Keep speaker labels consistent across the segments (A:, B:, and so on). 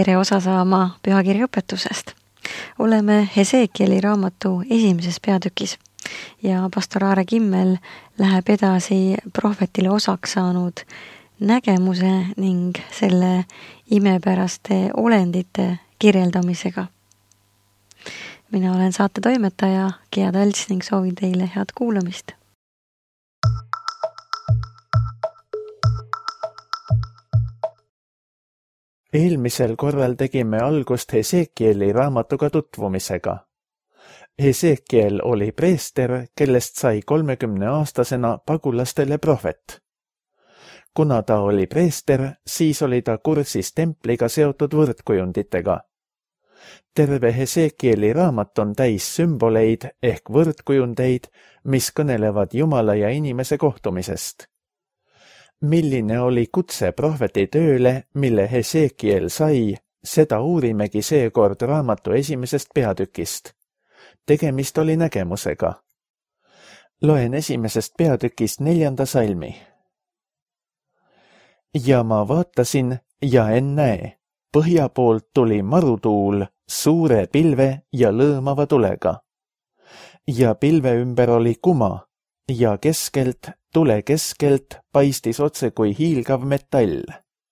A: tere osa saama pühakirja õpetusest. Oleme Hesekieli raamatu esimeses peatükis ja pastor Aare Kimmel läheb edasi prohvetile osaks saanud nägemuse ning selle imepäraste olendite kirjeldamisega. Mina olen saate toimetaja Gea Talts ning soovin teile head kuulamist.
B: Eelmisel korral tegime algust Hesekieli raamatuga tutvumisega. Hesekiel oli preester, kellest sai 30-aastasena pagulastele prohvet. Kuna ta oli preester, siis oli ta kursis templiga seotud võrdkujunditega. Terve Hesekieli raamat on täis sümboleid ehk võrdkujundeid, mis kõnelevad Jumala ja inimese kohtumisest. Milline oli kutse prohveti tööle, mille Hesekiel sai, seda uurimegi seekord raamatu esimesest peatükist. Tegemist oli nägemusega. Loen esimesest peatükist 4. salmi. Ja ma vaatasin ja ennäe, põhja poolt tuli marutuul suure pilve ja lõõmava tulega. Ja pilve ümber oli kuma ja keskelt, tule keskelt paistis otse kui hiilgav metall.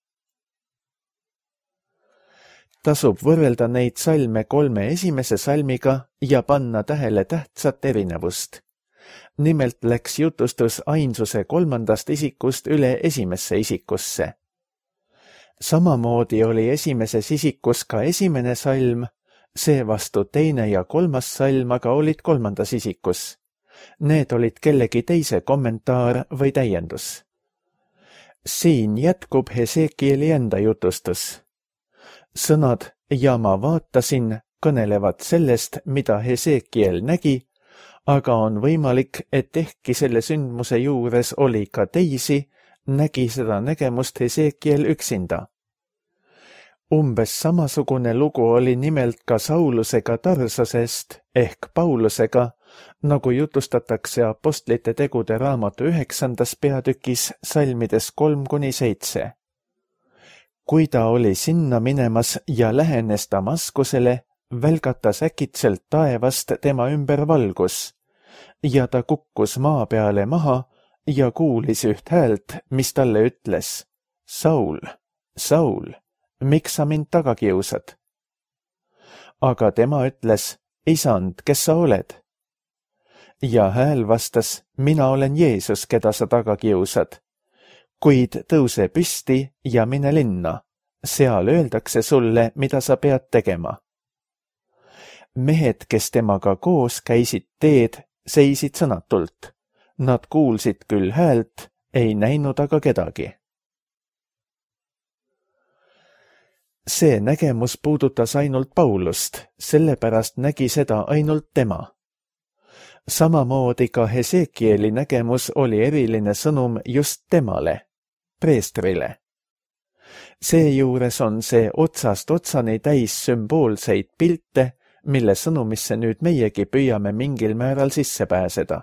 B: Tasub võrrelda neid salme 3 esimese salmiga ja panna tähele tähtsat erinevust. Nimelt läks jutustus ainsuse 3. isikust üle esimesse isikusse. Samamoodi oli esimeses isikus ka esimene salm, seevastu 2. ja 3. salm aga olid 3. isikus. Need olid kellegi teise kommentaar või täiendus. Siin jätkub Hesekieli enda jutustus. Sõnad ja ma vaatasin kõnelevad sellest, mida Hesekiel nägi, aga on võimalik, et ehkki selle sündmuse juures oli ka teisi, nägi seda nägemust Hesekiel üksinda. Umbes samasugune lugu oli nimelt ka Saulusega Tarsasest ehk Paulusega, nagu jutustatakse apostlite tegude raamatu 9. peatükis salmides 3-7. Kui ta oli sinna minemas ja lähenes Damaskusele, välgatas äkitselt taevast tema ümber valgus ja ta kukkus maa peale maha ja kuulis üht häält, mis talle ütles: Saul, Saul, miks sa mind taga kiusad? Aga tema ütles: Isand, kes sa oled? Ja hääl vastas: mina olen Jeesus, keda sa taga kiusad. Kuid tõuse püsti ja mine linna. Seal öeldakse sulle, mida sa pead tegema. Mehed, kes temaga koos käisid teed, seisid sõnatult. Nad kuulsid küll häält, ei näinud aga kedagi. See nägemus puudutas ainult Paulust, sellepärast nägi seda ainult tema. Samamoodi ka Hesekieli nägemus oli eriline sõnum just temale, preestrile. Seejuures on see otsast otsani täis sümboolseid pilte, mille sõnumisse nüüd meiegi püüame mingil määral sisse pääseda.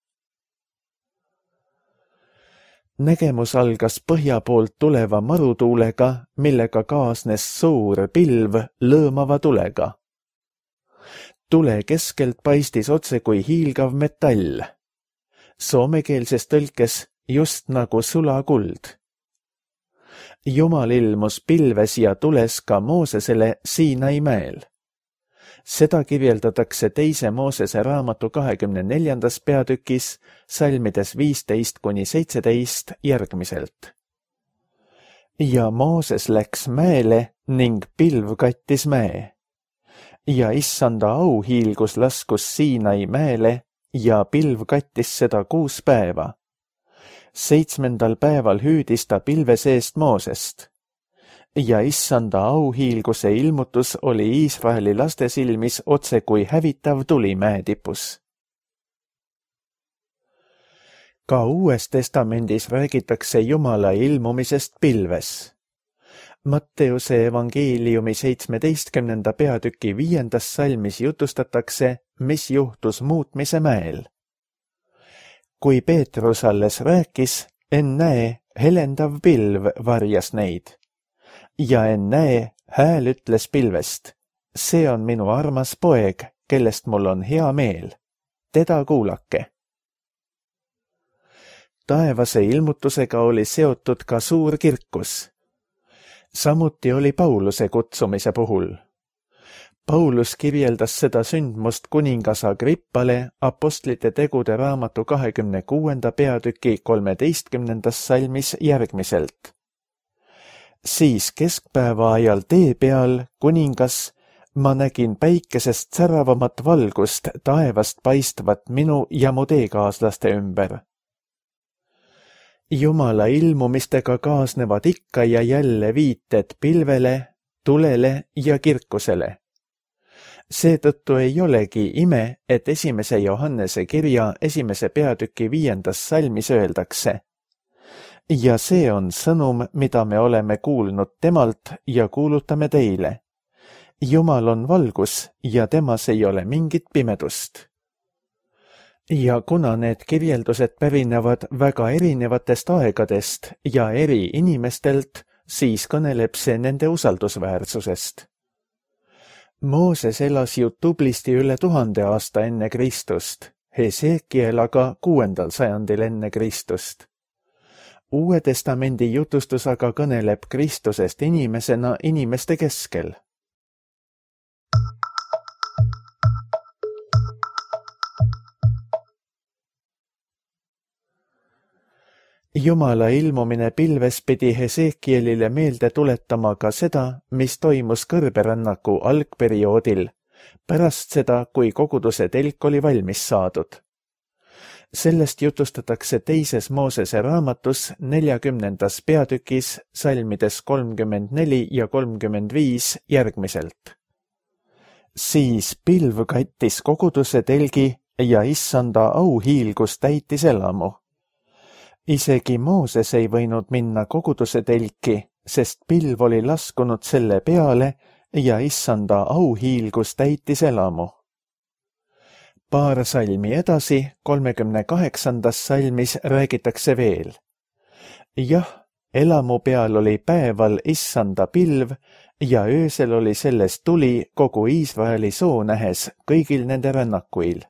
B: Nägemus algas põhja poolt tuleva marutuulega, millega kaasnes suur pilv lõõmava tulega. Tule keskelt paistis otse kui hiilgav metall. Soomekeelses tõlkes just nagu sulakuld. Jumal ilmus pilves ja tules ka Moosesele Siinai mäel. Seda kirjeldatakse 2. Moosese raamatu 24. peatükis salmides 15-17 järgmiselt. Ja Mooses läks mäele ning pilv kattis mäe. Ja issanda au hiilgus laskus Siinai mäele ja pilv kattis seda 6 päeva. 7. päeval hüüdis ta pilve seest Moosest. Ja issanda auhiilguse ilmutus oli Iisraeli laste silmis otse kui hävitav tuli mäetipus. Ka Uues Testamendis räägitakse Jumala ilmumisest pilves. Matteuse evangeeliumi 17. peatüki 5. salmis jutustatakse, mis juhtus muutmise mäel. Kui Peetrus alles rääkis, ennäe, helendav pilv varjas neid. ja ennäe, hääl ütles pilvest. See on minu armas poeg, kellest mul on hea meel. Teda kuulake. Taevase ilmutusega oli seotud ka suur kirkus. Samuti oli Pauluse kutsumise puhul. Paulus kirjeldas seda sündmust kuningas Agrippale Apostlite tegude raamatu 26. peatüki 13. salmis järgmiselt. Siis keskpäeva ajal tee peal, kuningas, ma nägin päikesest säravamat valgust taevast paistvat minu ja mu teekaaslaste ümber. Jumala ilmumistega kaasnevad ikka ja jälle viited pilvele, tulele ja kirkusele. Seetõttu ei olegi ime, et 1. Johannese kirja 1. peatüki 5. salmis öeldakse. Ja see on sõnum, mida me oleme kuulnud temalt ja kuulutame teile. Jumal on valgus ja temas ei ole mingit pimedust. Ja kuna need kirjeldused pärinevad väga erinevatest aegadest ja eri inimestelt, siis kõneleb see nende usaldusväärsusest. Mooses elas ju tublisti üle 1000 aasta enne Kristust, Hesekiel aga 6. sajandil enne Kristust. Uue testamendi jutustus aga kõneleb Kristusest inimesena inimeste keskel. Jumala ilmumine pilves pidi Hesekielile meelde tuletama ka seda, mis toimus kõrberännaku algperioodil, pärast seda, kui koguduse telk oli valmis saadud. Sellest jutustatakse 2. Moosese raamatus 40. peatükis salmides 34 ja 35 järgmiselt. Siis pilv kattis koguduse telgi ja issanda auhiilgus täitis elamu. Isegi Mooses ei võinud minna koguduse telki, sest pilv oli laskunud selle peale ja issanda auhiilgus täitis elamu. Paar salmi edasi, 38. salmis räägitakse veel. Jah, elamu peal oli päeval issanda pilv ja öösel oli sellest tuli kogu Iisraeli soo nähes kõigil nende rännakuil.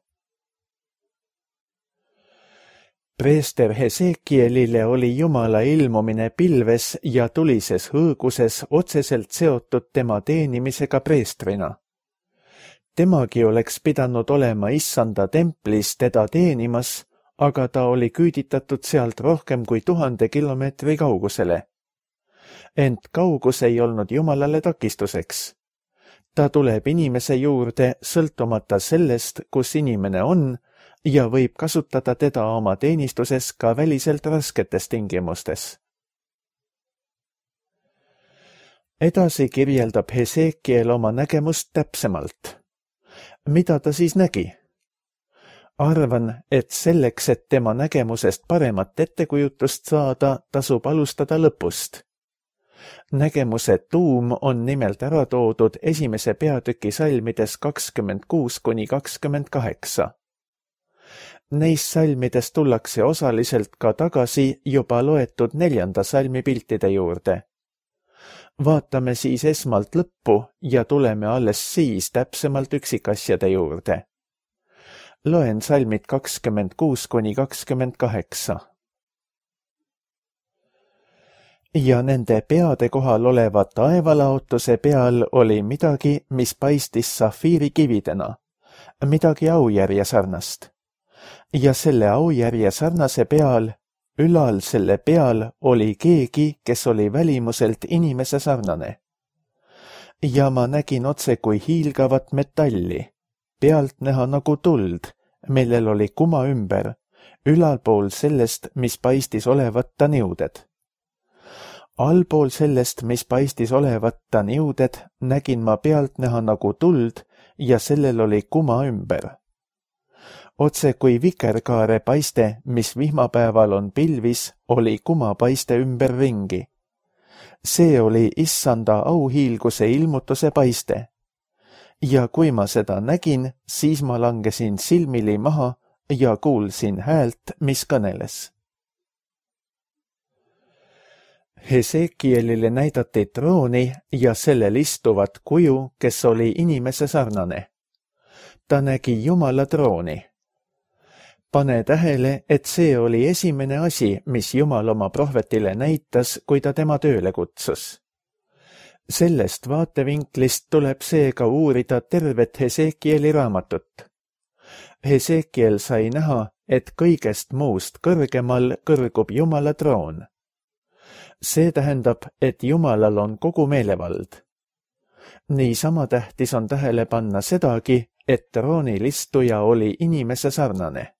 B: Preester Hesekielile oli Jumala ilmumine pilves ja tulises hõõguses otseselt seotud tema teenimisega preestrina. Temagi oleks pidanud olema issanda templis teda teenimas, aga ta oli küüditatud sealt rohkem kui 1000 kilomeetri kaugusele. Ent kaugus ei olnud Jumalale takistuseks. Ta tuleb inimese juurde sõltumata sellest, kus inimene on, ja võib kasutada teda oma teenistuses ka väliselt rasketes tingimustes. Edasi kirjeldab Hesekiel oma nägemust täpsemalt. Mida ta siis nägi? Arvan, et selleks, et tema nägemusest paremat ettekujutust saada, tasub alustada lõpust. Nägemuse tuum on nimelt ära toodud 1. peatüki salmides 26–28. Neis salmides tullakse osaliselt ka tagasi juba loetud 4. salmi piltide juurde. Vaatame siis esmalt lõppu ja tuleme alles siis täpsemalt üksikasjade juurde. Loen salmid 26–28. Ja nende peade kohal oleva taevalaotuse peal oli midagi, mis paistis safiirikividena, midagi aujärje sarnast. Ja selle aujärje sarnase peal, ülal selle peal oli keegi, kes oli välimuselt inimese sarnane. Ja ma nägin otse kui hiilgavat metalli, pealt näha nagu tuld, millel oli kuma ümber, ülalpool sellest, mis paistis olevat ta niuded. Allpool sellest, mis paistis olevat ta niuded, nägin ma pealt näha nagu tuld ja sellel oli kuma ümber. Otse kui vikerkaare paiste, mis vihmapäeval on pilvis, oli kuma paiste ümber ringi. See oli issanda auhiilguse ilmutuse paiste. Ja kui ma seda nägin, siis ma langesin silmili maha ja kuulsin häält, mis kõneles. Hesekielile näidati trooni ja sellel istuvat kuju, kes oli inimese sarnane. Ta nägi Jumala trooni. Pane tähele, et see oli esimene asi, mis Jumal oma prohvetile näitas, kui ta tema tööle kutsus. Sellest vaatevinklist tuleb seega uurida tervet Hesekieli raamatut. Hesekiel sai näha, et kõigest muust kõrgemal kõrgub Jumala troon. See tähendab, et Jumalal on kogu meelevald. Niisama tähtis on tähele panna sedagi, et troonil istuja oli inimese sarnane.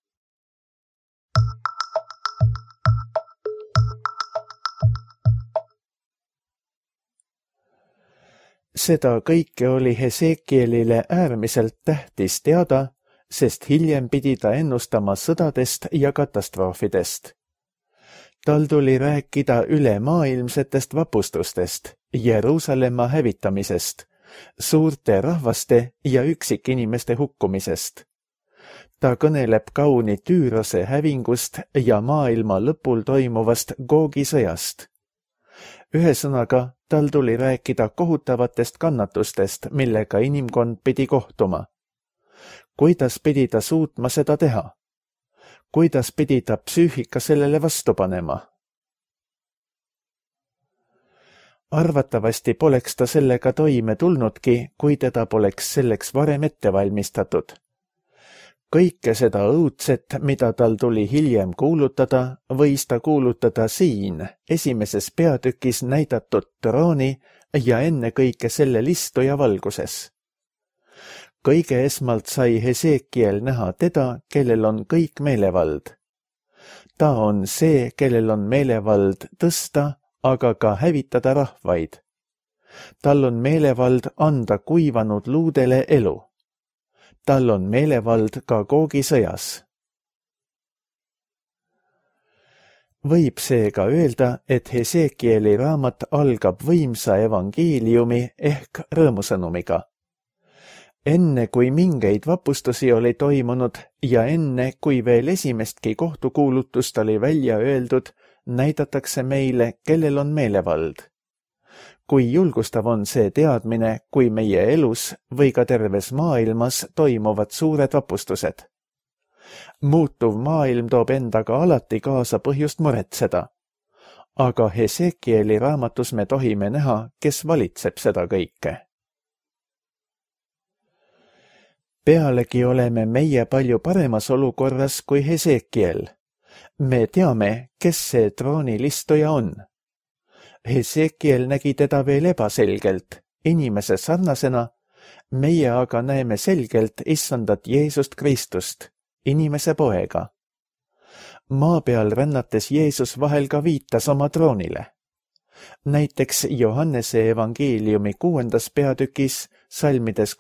B: Seda kõike oli Hesekielile äärmiselt tähtis teada, sest hiljem pidi ta ennustama sõdadest ja katastroofidest. Tal tuli rääkida ülemaailmsetest vapustustest, Jeruusalemma hävitamisest, suurte rahvaste ja üksikinimeste hukkumisest. Ta kõneleb kauni Tüürose hävingust ja maailma lõpul toimuvast Googi sõjast. Ühesõnaga, tal tuli rääkida kohutavatest kannatustest, millega inimkond pidi kohtuma. Kuidas pidi ta suutma seda teha? Kuidas pidi ta psüühika sellele vastu panema? Arvatavasti poleks ta sellega toime tulnudki, kui teda poleks selleks varem ette valmistatud. Kõike seda õudset, mida tal tuli hiljem kuulutada, võis ta kuulutada siin, esimeses peatükis näidatud trooni ja ennekõike selle istuja valguses. Kõige esmalt sai Hesekiel näha teda, kellel on kõik meelevald. Ta on see, kellel on meelevald tõsta, aga ka hävitada rahvaid. Tal on meelevald anda kuivanud luudele elu. Tal on meelevald ka Googi sõjas. Võib seega öelda, et Hesekieli raamat algab võimsa evangeeliumi ehk rõõmusõnumiga. Enne kui mingeid vapustusi oli toimunud ja enne kui veel esimestki kohtukuulutust oli välja öeldud, näidatakse meile, kellel on meelevald. Kui julgustav on see teadmine, kui meie elus või ka terves maailmas toimuvad suured vapustused. Muutuv maailm toob endaga alati kaasa põhjust muretseda. Aga Hesekieli raamatus me tohime näha, kes valitseb seda kõike. Pealegi oleme meie palju paremas olukorras kui Hesekiel. Me teame, kes see troonilistuja on. Hesekiel nägi teda veel ebaselgelt, inimese sarnasena, meie aga näeme selgelt issandat Jeesust Kristust, inimese poega. Maa peal rännates Jeesus vahel ka viitas oma troonile. Näiteks Johannese evangeeliumi 6. peatükis, salmides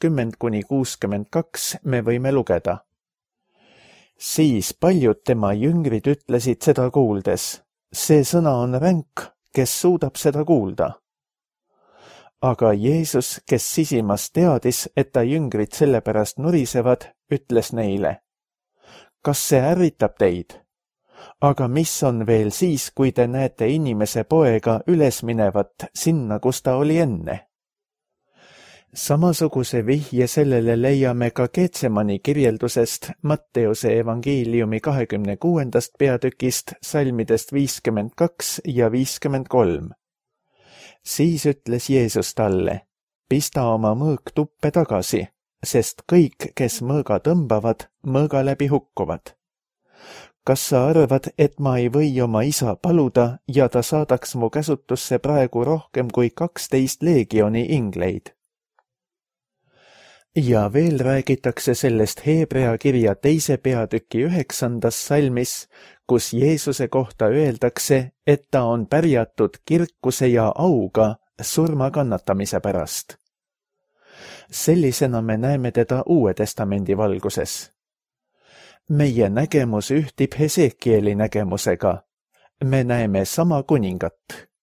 B: 60–62 me võime lugeda. Siis paljud tema jüngrid ütlesid seda kuuldes, see sõna on ränk, kes suudab seda kuulda. Aga Jeesus, kes sisimas teadis, et ta jüngrid sellepärast nurisevad, ütles neile, kas see ärritab teid? Aga mis on veel siis, kui te näete inimese poega üles minevat sinna, kus ta oli enne? Samasuguse vihje sellele leiame ka Getsemani kirjeldusest Matteuse evangeeliumi 26. peatükist, salmidest 52 ja 53. Siis ütles Jeesus talle, pista oma mõõk tuppe tagasi, sest kõik, kes mõõga tõmbavad, mõõga läbi hukkuvad. Kas sa arvad, et ma ei või oma isa paluda ja ta saadaks mu käsutusse praegu rohkem kui 12 leegioni ingleid? Ja veel räägitakse sellest Hebrea kirja 2. peatüki 9. salmis, kus Jeesuse kohta öeldakse, et ta on pärjatud kirkuse ja auga surma kannatamise pärast. Sellisena me näeme teda Uue Testamendi valguses. Meie nägemus ühtib Hesekieli nägemusega. Me näeme sama kuningat.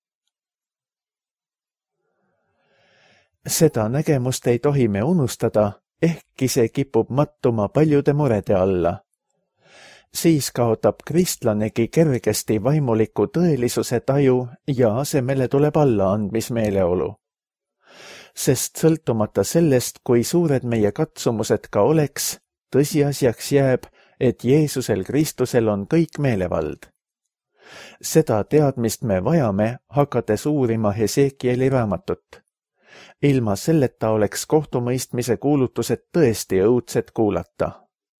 B: Seda nägemust ei tohi me unustada, ehkki see kipub mattuma paljude murede alla. siis kaotab kristlanegi kergesti vaimuliku tõelisuse taju ja asemele tuleb allaandmismeeleolu. Sest sõltumata sellest, kui suured meie katsumused ka oleks, tõsiasjaks jääb, et Jeesusel Kristusel on kõik meelevald. Seda teadmist me vajame, hakates uurima Hesekieli raamatut. Ilma selleta oleks kohtumõistmise kuulutused tõesti õudsed kuulata.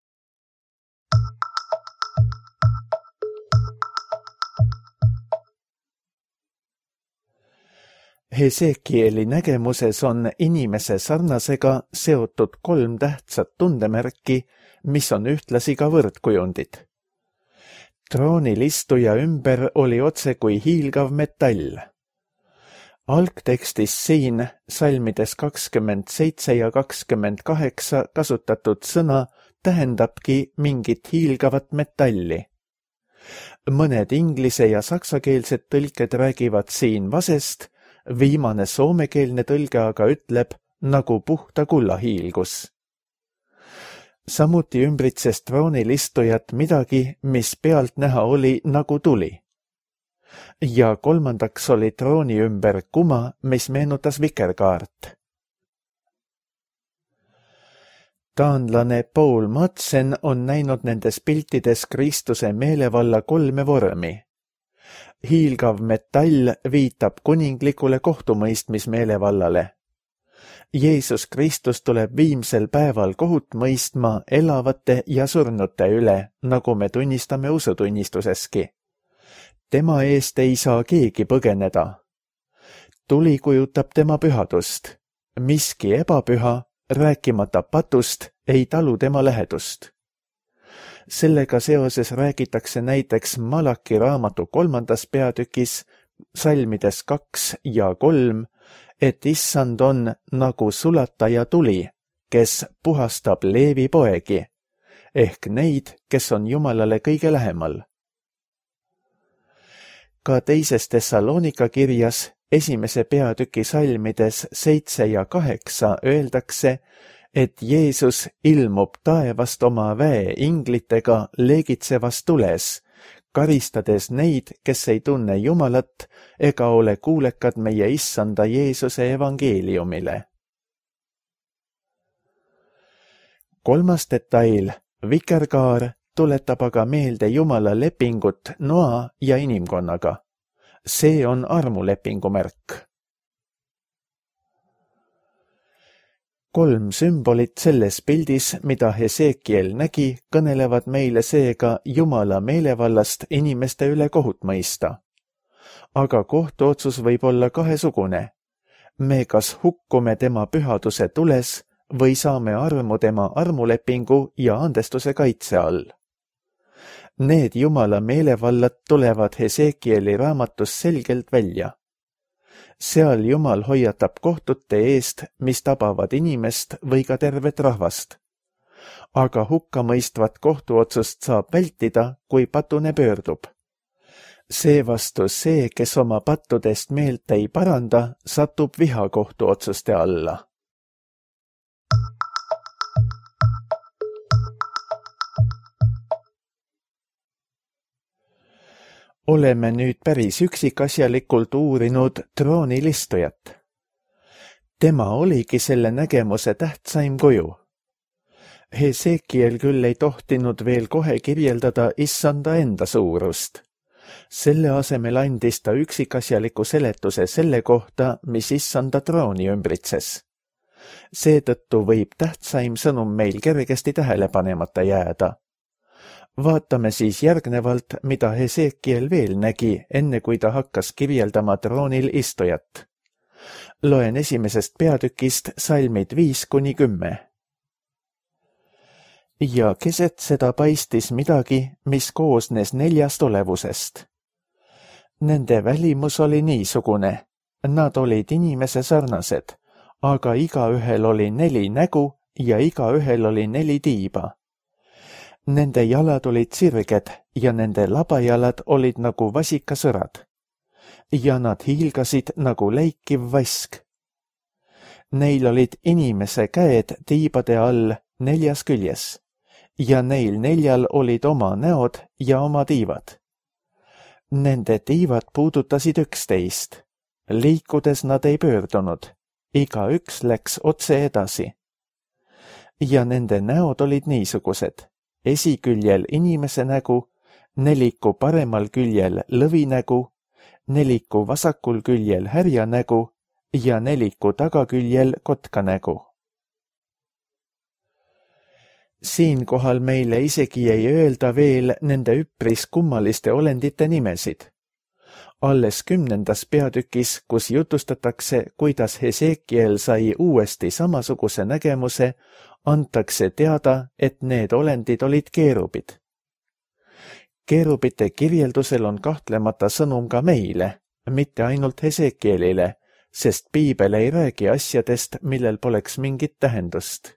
B: Hesekieli nägemuses on inimese sarnasega seotud 3 tähtsat tundemärki, mis on ühtlasi ka võrdkujundid. Troonil istuja ümber oli otse kui hiilgav metall. Algtekstis siin salmides 27 ja 28 kasutatud sõna tähendabki mingit hiilgavat metalli. Mõned inglise ja saksakeelsed tõlked räägivad siin vasest, viimane soomekeelne tõlge aga ütleb nagu puhta kulla hiilgus. Samuti ümbritses troonil istujat midagi, mis pealt näha oli nagu tuli. Ja kolmandaks oli trooni ümber kuma, mis meenutas vikerkaart. Taanlane Paul Madsen on näinud nendes piltides Kristuse meelevalla 3 vormi. Hiilgav metall viitab kuninglikule kohtumõistmismeelevallale. Jeesus Kristus tuleb viimsel päeval kohut mõistma elavate ja surnute üle, nagu me tunnistame usutunnistuseski. Tema eest ei saa keegi põgeneda. Tuli kujutab tema pühadust. Miski ebapüha, rääkimata patust, ei talu tema lähedust. Sellega seoses räägitakse näiteks Malaki raamatu 3. peatükis, salmides 2 ja 3, et issand on nagu sulataja tuli, kes puhastab Leevi poegi, ehk neid, kes on Jumalale kõige lähemal. Ka 2. Thessalonika kirjas 1. peatüki salmides 7 ja 8 öeldakse, et Jeesus ilmub taevast oma väe inglitega leegitsevas tules, karistades neid, kes ei tunne Jumalat ega ole kuulekad meie issanda Jeesuse evangeeliumile. 3. detail, vikerkaar, tuletab aga meelde Jumala lepingut Noa ja inimkonnaga. See on armulepingu märk. 3 sümbolit selles pildis, mida Hesekiel nägi, kõnelevad meile seega Jumala meelevallast inimeste üle kohut mõista. Aga kohtuotsus võib olla kahesugune. Me kas hukkume tema pühaduse tules või saame armu tema armulepingu ja andestuse kaitse all. Need Jumala meelevallad tulevad Hesekieli raamatus selgelt välja. Seal Jumal hoiatab kohtute eest, mis tabavad inimest või ka tervet rahvast. Aga hukkamõistvat kohtuotsust saab vältida, kui patune pöördub. Seevastu see, kes oma pattudest meelt ei paranda, satub vihakohtuotsuste alla. Oleme nüüd päris üksikasjalikult uurinud troonil istujat. Tema oligi selle nägemuse tähtsaim kuju. Hesekiel küll ei tohtinud veel kohe kirjeldada issanda enda suurust. Selle asemel andis ta üksikasjaliku seletuse selle kohta, mis issanda trooni ümbritses. Seetõttu võib tähtsaim sõnum meil kergesti tähele panemata jääda. Vaatame siis järgnevalt, mida Hesekiel veel nägi, enne kui ta hakkas kirjeldama troonil istujat. Loen 1. peatükist salmid 5-10. Ja keset seda paistis midagi, mis koosnes 4 olevusest. Nende välimus oli niisugune. Nad olid inimese sarnased, aga igaühel oli 4 nägu ja igaühel oli 4 tiiba. Nende jalad olid sirged ja nende labajalad olid nagu vasikasõrad. Ja nad hiilgasid nagu läikiv vask. Neil olid inimese käed tiibade all 4 küljes ja neil 4 olid oma näod ja oma tiivad. Nende tiivad puudutasid üksteist. Liikudes nad ei pöördunud, igaüks läks otse edasi. Ja nende näod olid niisugused: esiküljel inimese nägu, 4 paremal küljel lõvi nägu, 4 vasakul küljel härja nägu ja 4 tagaküljel kotka nägu. Siinkohal meile isegi ei öelda veel nende üpris kummaliste olendite nimesid. Alles 10. peatükis, kus jutustatakse, kuidas Hesekiel sai uuesti samasuguse nägemuse, antakse teada, et need olendid olid keerubid. Keerubite kirjeldusel on kahtlemata sõnum ka meile, mitte ainult Hesekielile, sest piibel ei räägi asjadest, millel poleks mingit tähendust.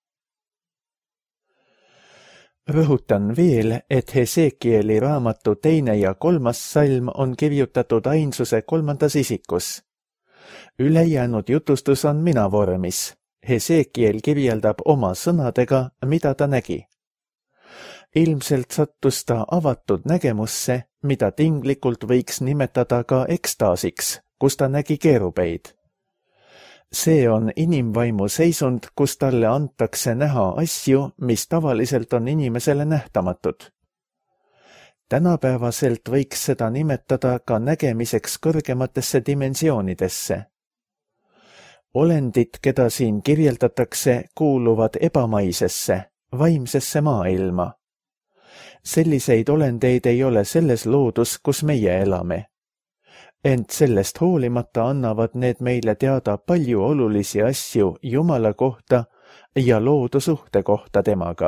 B: Rõhutan veel, et Hesekieli raamatu 2. ja 3. salm on kirjutatud ainsuse 3. isikus. Ülejäänud jutustus on mina vormis. Hesekiel kirjeldab oma sõnadega, mida ta nägi. Ilmselt sattus ta avatud nägemusse, mida tinglikult võiks nimetada ka ekstaasiks, kus ta nägi keerubeid. See on inimvaimu seisund, kus talle antakse näha asju, mis tavaliselt on inimesele nähtamatud. Tänapäevaselt võiks seda nimetada ka nägemiseks kõrgematesse dimensioonidesse. Olendid, keda siin kirjeldatakse, kuuluvad ebamaisesse, vaimsesse maailma. Selliseid olendeid ei ole selles loodus, kus meie elame. Ent sellest hoolimata annavad need meile teada palju olulisi asju Jumala kohta ja loodu suhte kohta temaga.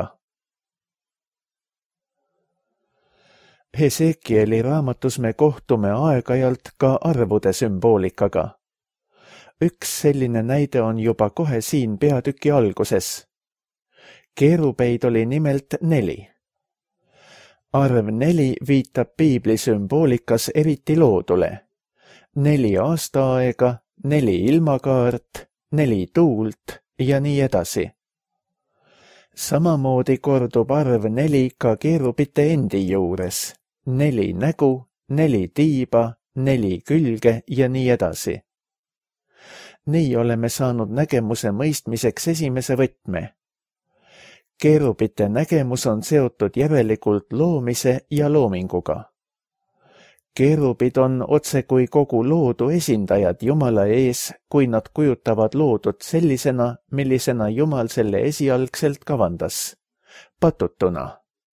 B: Hesekieli raamatus me kohtume aeg-ajalt ka arvude sümboolikaga. Üks selline näide on juba kohe siin peatüki alguses. Keerubeid oli nimelt 4. Arv 4 viitab piibli sümboolikas eriti loodule. 4 aastaaega, 4 ilmakaart, 4 tuult ja nii edasi. Samamoodi kordub arv 4 ka keerubite endi juures. 4 nägu, 4 tiiba, 4 külge ja nii edasi. Nii oleme saanud nägemuse mõistmiseks esimese võtme. Keerubite nägemus on seotud järelikult loomise ja loominguga. Keerubid on otse kui kogu loodu esindajad Jumala ees, kui nad kujutavad loodut sellisena, millisena Jumal selle esialgselt kavandas, patutuna.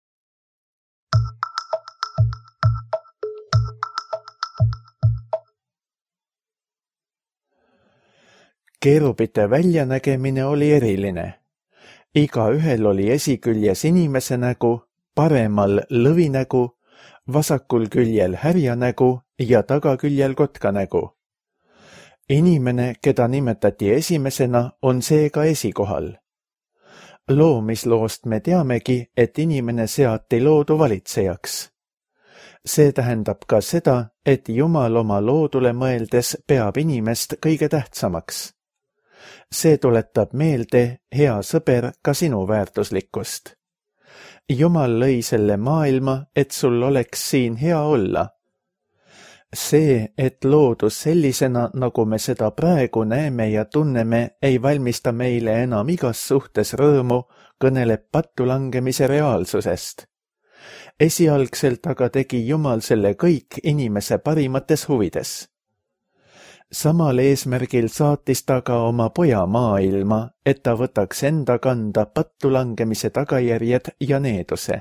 B: Keerubite väljanägemine oli eriline. Igaühel oli esiküljes inimese nägu, paremal lõvi nägu, vasakul küljel härja nägu ja tagaküljel kotka nägu. Inimene, keda nimetati esimesena, on seega esikohal. Loomisloost me teamegi, et inimene seati loodu valitsejaks. See tähendab ka seda, et Jumal oma loodule mõeldes peab inimest kõige tähtsamaks. See tuletab meelde, hea sõber, ka sinu väärtuslikkust. Jumal lõi selle maailma, et sul oleks siin hea olla. See, et loodus sellisena, nagu me seda praegu näeme ja tunneme, ei valmista meile enam igas suhtes rõõmu, kõneleb pattulangemise reaalsusest. Esialgselt aga tegi Jumal selle kõik inimese parimates huvides. Samal eesmärgil saatis ta ka oma poja maailma, et ta võtaks enda kanda pattulangemise tagajärjed ja needuse.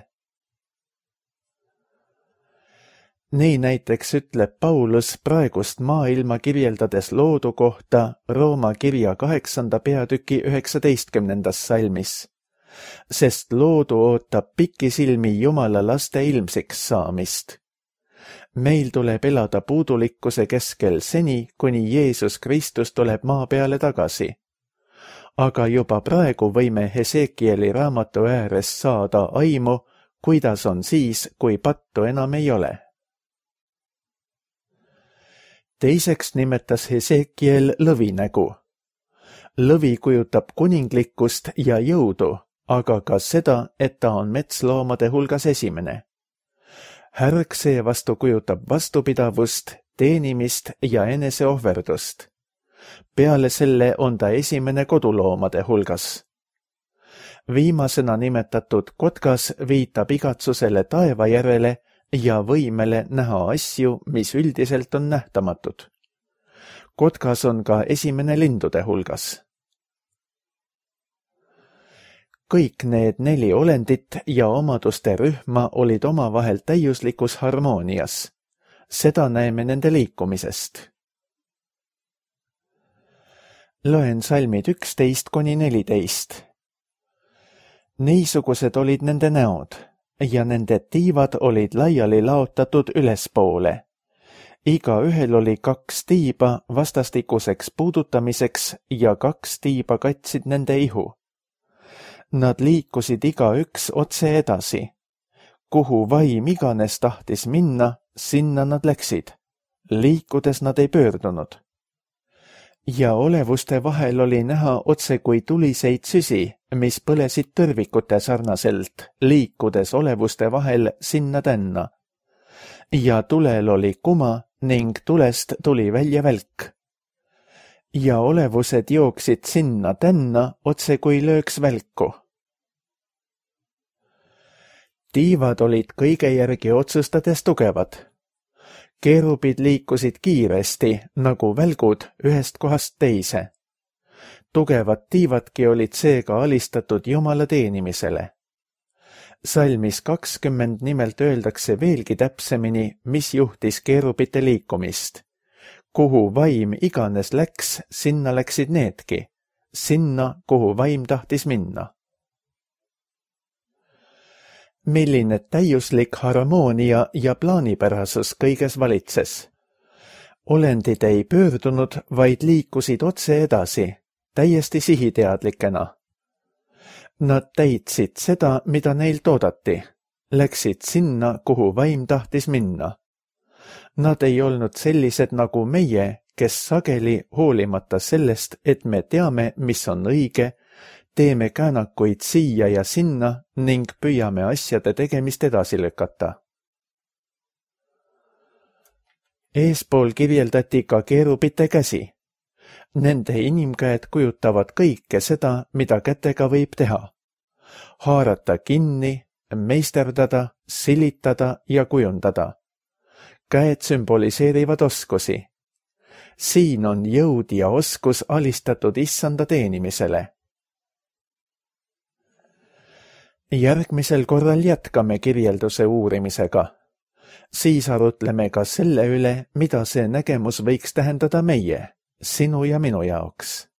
B: Nii näiteks ütleb Paulus praegust maailma kirjeldades loodu kohta Rooma kirja 8. peatüki 19. salmis, sest loodu ootab pikisilmi Jumala laste ilmsiks saamist. Meil tuleb elada puudulikkuse keskel seni, kuni Jeesus Kristus tuleb maa peale tagasi. Aga juba praegu võime Hesekieli raamatu ääres saada aimu, kuidas on siis, kui pattu enam ei ole. Teiseks nimetas Hesekiel lõvinägu. Lõvi kujutab kuninglikkust ja jõudu, aga ka seda, et ta on metsloomade hulgas esimene. Härg seevastu kujutab vastupidavust, teenimist ja eneseohverdust. Peale selle on ta esimene koduloomade hulgas. Viimasena nimetatud kotkas viitab igatsusele taeva järele ja võimele näha asju, mis üldiselt on nähtamatud. Kotkas on ka esimene lindude hulgas. Kõik need 4 olendit ja omaduste rühma olid omavahel täiuslikus harmoonias. Seda näeme nende liikumisest. Loen salmid 11–14. Niisugused olid nende näod ja nende tiivad olid laiali laotatud ülespoole. Igaühel oli 2 tiiba vastastikuseks puudutamiseks ja 2 tiiba katsid nende ihu. Nad liikusid igaüks otse edasi. Kuhu vaim iganes tahtis minna, sinna nad läksid. Liikudes nad ei pöördunud. Ja olevuste vahel oli näha otse kui tuliseid süsi, mis põlesid tõrvikute sarnaselt, liikudes olevuste vahel sinna-tänna. Ja tulel oli kuma ning tulest tuli välja välk. Ja olevused jooksid sinna-tänna otse kui lööks välku. Tiivad olid kõige järgi otsustades tugevad. Keerubid liikusid kiiresti, nagu välgud ühest kohast teise. Tugevad tiivadki olid seega alistatud Jumala teenimisele. Salmis 20 nimelt öeldakse veelgi täpsemini, mis juhtis keerubite liikumist. Kuhu vaim iganes läks, sinna läksid needki. Sinna, kuhu vaim tahtis minna. Milline täiuslik harmoonia ja plaanipärasus kõiges valitses. Olendid ei pöördunud, vaid liikusid otse edasi, täiesti sihiteadlikena. Nad täitsid seda, mida neilt oodati, läksid sinna, kuhu vaim tahtis minna. Nad ei olnud sellised nagu meie, kes sageli hoolimata sellest, et me teame, mis on õige, teeme käänakuid siia ja sinna ning püüame asjade tegemist edasi lükata. Eespool kirjeldati ka keerubite käsi. Nende inimkäed kujutavad kõike seda, mida kätega võib teha. Haarata kinni, meisterdada, silitada ja kujundada. Käed sümboliseerivad oskusi. Siin on jõud ja oskus alistatud issanda teenimisele. Järgmisel korral jätkame kirjelduse uurimisega. Siis arutleme ka selle üle, mida see nägemus võiks tähendada meie, sinu ja minu jaoks.